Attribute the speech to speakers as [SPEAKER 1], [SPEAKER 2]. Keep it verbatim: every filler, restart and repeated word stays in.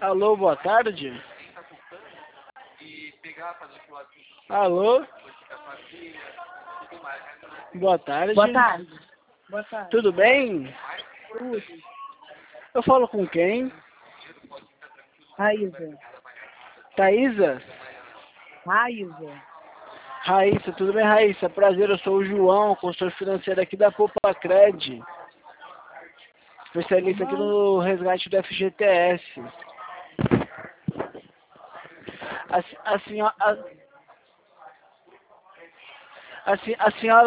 [SPEAKER 1] Alô, boa tarde. Alô? Boa tarde.
[SPEAKER 2] Boa tarde. Boa tarde.
[SPEAKER 1] Tudo bem?
[SPEAKER 2] Tudo.
[SPEAKER 1] Eu falo com quem?
[SPEAKER 2] Raíza.
[SPEAKER 1] Thaísa?
[SPEAKER 2] Raíza.
[SPEAKER 1] Raíssa, tudo bem, Raíssa? Prazer, eu sou o João, consultor financeiro aqui da Popacred. Especialista aqui no resgate do F G T S. A, a, senhora, a, a, a senhora